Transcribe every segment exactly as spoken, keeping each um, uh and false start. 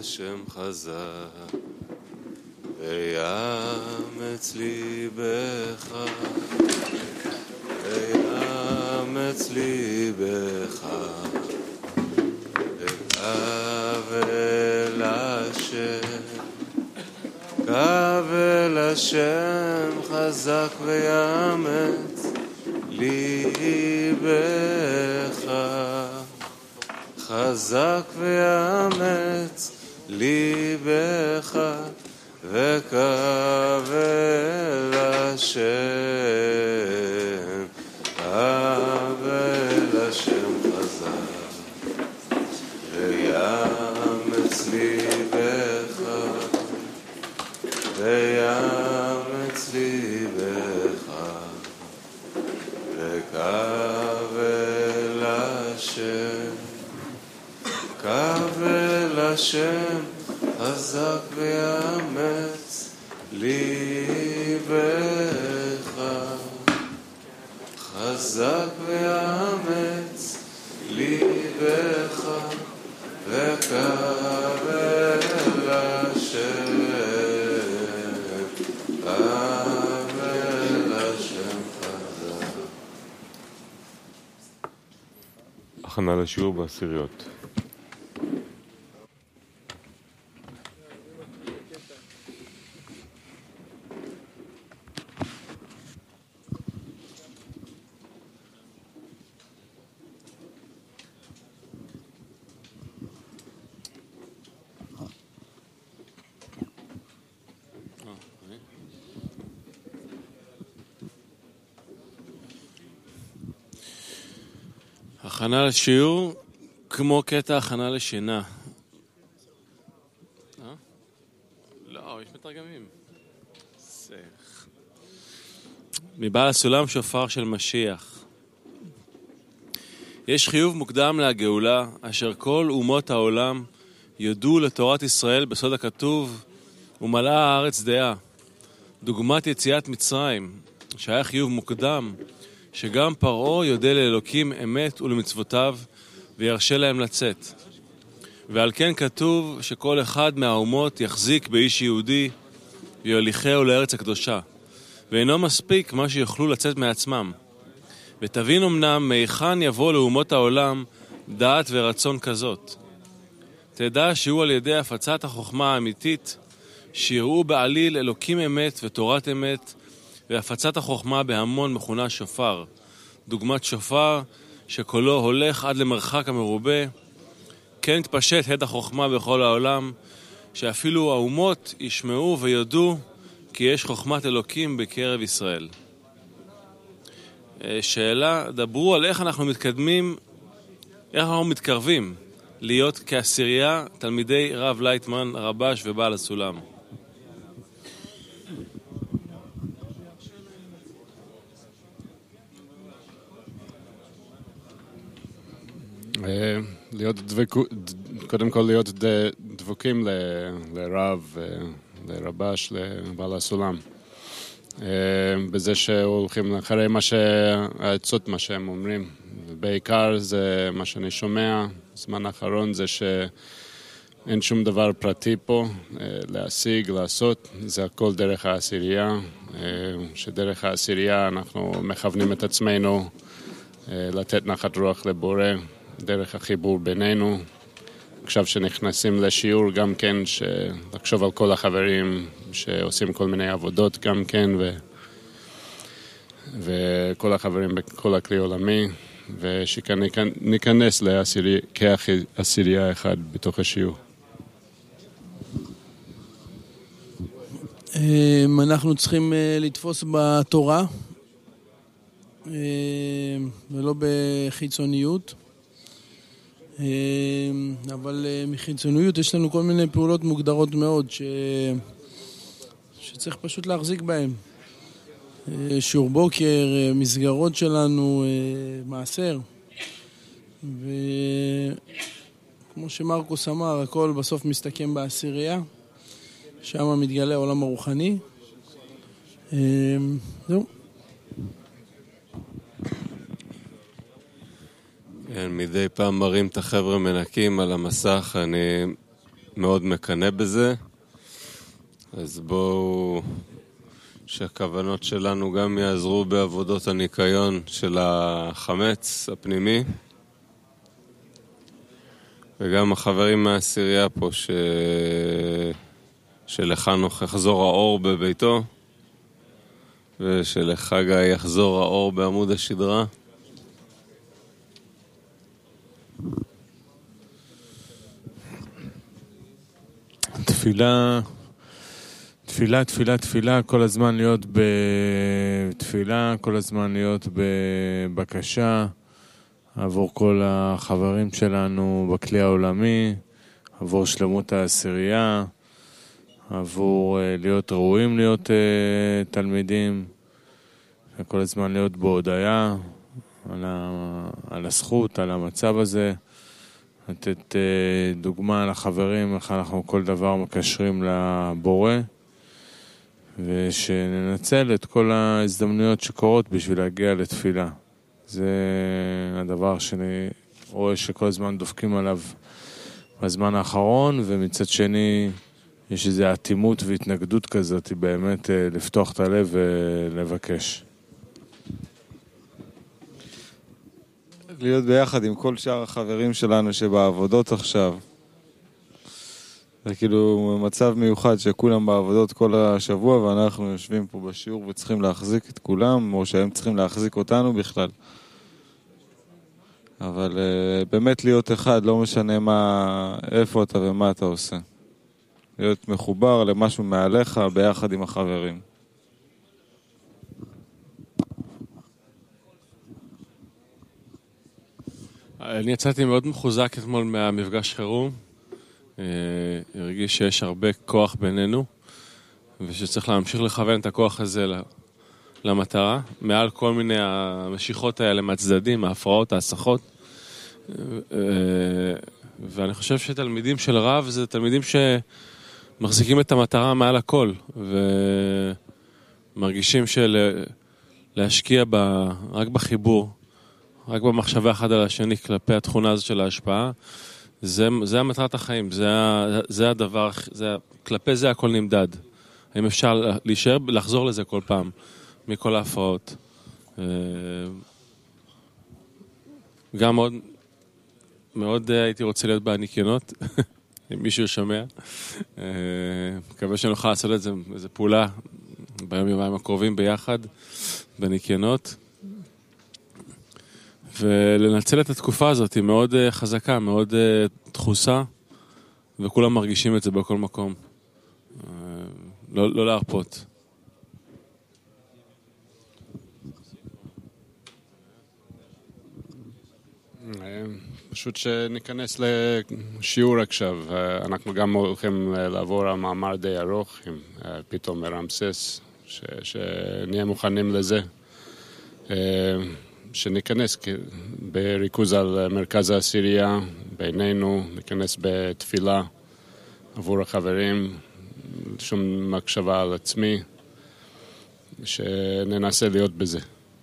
השם חזק, ויאמץ ליבך, ויאמץ ליבך, וקו אל השם, קו אל השם חזק ויאמץ ליבך, חזק ויאמץ ליבך, וקו אל השם, קו אל השם חזק ויאמץ ליבך, ויאמץ ליבך, וקו אל השם, קו אל השם חזק ויאמץ ליבך, חזק ויאמץ ליבך, וקו אל השם, קו אל השם חזק. הכנה לשיעור בעשיריות. הכנה לשיעור כמו קטע הכנה לשינה. אה? לא, יש מתרגמים. סך. מבעל הסולם שופר של משיח. יש חיוב מוקדם להגאולה, אשר כל אומות העולם יודו לתורת ישראל בסוד הכתוב, ומלאה הארץ דעה. דוגמת יציאת מצרים, שהיה חיוב מוקדם, שגם פרעה יודע לאלוקים אמת ולמצוותיו, וירשה להם לצאת. ועל כן כתוב שכל אחד מהאומות יחזיק באיש יהודי, ויוליכהו לארץ הקדושה. ואינו מספיק מה שיוכלו לצאת מעצמם. ותבין אמנם מהיכן יבוא לאומות העולם דעת ורצון כזאת. תדע שהוא על ידי הפצת החוכמה האמיתית, שיראו בעליל אלוקים אמת ותורת אמת, והפצת החוכמה בהמון מכונה שופר, דוגמת שופר שקולו הולך עד למרחק המרובה. כן התפשט הד החוכמה בכל העולם, שאפילו האומות ישמעו ויודו כי יש חוכמת אלוקים בקרב ישראל. שאלה, דברו על איך אנחנו מתקדמים, איך אנחנו מתקרבים להיות כעשירייה תלמידי רב לייטמן, רבש ובעל הסולם. להיות דבקו, קודם כל להיות דבוקים לרב, לרבש, לבעל הסולם. בזה שהולכים אחרי מה שהעצות, מה שהם אומרים. ובעיקר זה מה שאני שומע, זמן האחרון זה שאין שום דבר פרטי פה להשיג, לעשות. זה הכל דרך העשירייה. שדרך העשירייה אנחנו מכוונים את עצמנו לתת נחת רוח לבורא. דרך החיבור בינינו. עכשיו שנכנסים לשיעור גם כן, לחשוב על כל החברים שעושים כל מיני עבודות גם כן, ו... וכל החברים בכל הכלי עולמי, ושניכנס לעשירי... כעשירייה אחד בתוך השיעור. אנחנו צריכים לתפוס בתורה, ולא בחיצוניות. אבל מחיצוניות יש לנו כל מיני פעולות מוגדרות מאוד ש... שצריך פשוט להחזיק בהן. שיעור בוקר, מסגרות שלנו, מעשר. וכמו שמרקוס אמר, הכל בסוף מסתכם בעשירייה. שם מתגלה העולם הרוחני. זהו. כן, מדי פעם מראים את החבר'ה מנקים על המסך. אני מאוד מקנא בזה. אז בואו שהכוונות שלנו גם יעזרו בעבודות הניקיון של החמץ הפנימי. וגם החברים מהעשירייה פה ש... שלחנוך יחזור האור בביתו ושלחגה יחזור האור בעמוד השדרה. תפילה, תפילה, תפילה, תפילה, כל הזמן להיות בתפילה, כל הזמן להיות בבקשה עבור כל החברים שלנו בכלי העולמי, עבור שלמות העשירייה, עבור להיות ראויים להיות תלמידים, וכל הזמן להיות בהודיה על, ה, על הזכות, על המצב הזה, לתת דוגמה לחברים, איך אנחנו כל דבר מקשרים לבורא, ושננצל את כל ההזדמנויות שקורות בשביל להגיע לתפילה. זה הדבר שאני רואה שכל הזמן דופקים עליו בזמן האחרון, ומצד שני יש איזו אטימות והתנגדות כזאת, באמת לפתוח את הלב ולבקש. להיות ביחד עם כל שאר החברים שלנו שבעבודות עכשיו. זה כאילו מצב מיוחד שכולם בעבודות כל השבוע, ואנחנו יושבים פה בשיעור וצריכים להחזיק את כולם, או שהם צריכים להחזיק אותנו בכלל. אבל uh, באמת להיות אחד, לא משנה מה, איפה אתה ומה אתה עושה. להיות מחובר למשהו מעליך ביחד עם החברים. אני יצאתי מאוד מחוזק אתמול מהמפגש חירום. הרגיש שיש הרבה כוח בינינו, ושצריך להמשיך לכוון את הכוח הזה למטרה, מעל כל מיני המשיכות האלה מהצדדים, ההפרעות, ההסחות. ואני חושב שתלמידים של רב זה תלמידים שמחזיקים את המטרה מעל הכל, ומרגישים של להשקיע רק בחיבור, רק במחשבה אחד על השני כלפי התכונה הזאת של ההשפעה. זה, זה המטרת החיים, זה, זה הדבר, זה, כלפי זה הכל נמדד. האם אפשר להישאר, לחזור לזה כל פעם, מכל ההפרעות. גם מאוד, מאוד הייתי רוצה להיות בניקיונות, אם מישהו שומע. מקווה שנוכל לעשות את זה, איזו פעולה ביום יומיים הקרובים ביחד, בניקיונות. ולנצל את התקופה הזאת היא מאוד חזקה, מאוד דחוסה, וכולם מרגישים את זה בכל מקום. לא, לא להרפות. פשוט שניכנס לשיעור עכשיו. אנחנו גם הולכים לעבור על מאמר די ארוך עם פתאום מרמסס, שנהיה מוכנים לזה. שניכנס בריכוז על מרכז העשירייה בינינו, ניכנס בתפילה עבור החברים, שום מקשבה על עצמי, שננסה להיות בזה.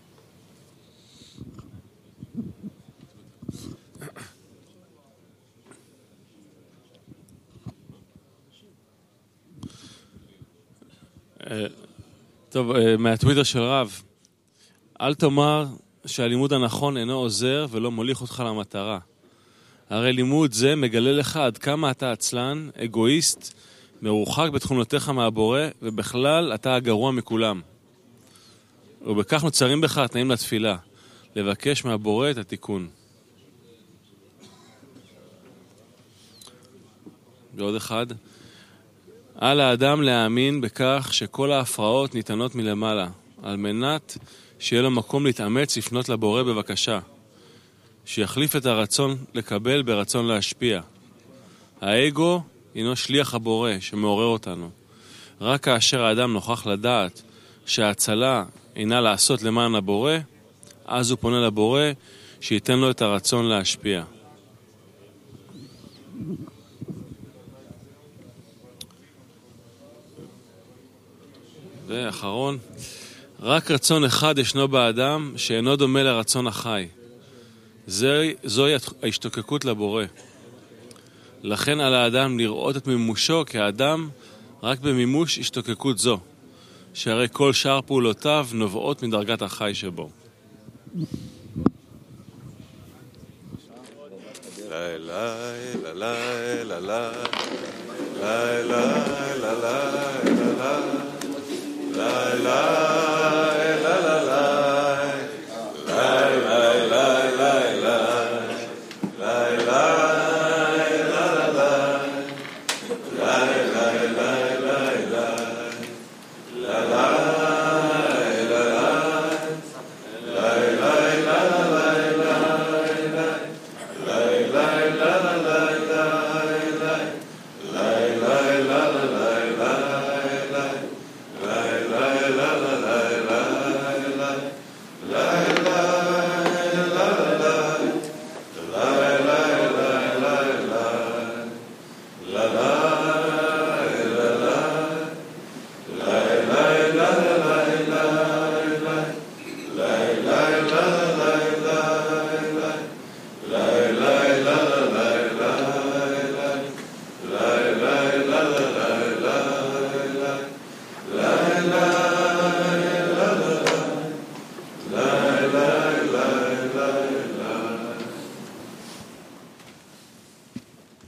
טוב, מהטוויטר של רב, אל תאמר שהלימוד הנכון אינו עוזר ולא מוליך אותך למטרה. הרי לימוד זה מגלה לך עד כמה אתה עצלן, אגואיסט, מרוחק בתכונותיך מהבורא, ובכלל אתה הגרוע מכולם. ובכך נוצרים בך התנאים לתפילה, לבקש מהבורא את התיקון. ועוד אחד, על האדם להאמין בכך שכל ההפרעות ניתנות מלמעלה, על מנת שיהיה לו מקום להתאמץ לפנות לבורא בבקשה, שיחליף את הרצון לקבל ברצון להשפיע. האגו הינו שליח הבורא שמעורר אותנו. רק כאשר האדם נוכח לדעת שההצלה אינה לעשות למען הבורא, אז הוא פונה לבורא שייתן לו את הרצון להשפיע. ואחרון, רק רצון אחד ישנו באדם שאינו דומה לרצון החי. זוהי, זוהי ההשתוקקות לבורא. לכן על האדם לראות את מימושו כאדם רק במימוש השתוקקות זו, שהרי כל שאר פעולותיו נובעות מדרגת החי שבו. La la la la la la la la la la la la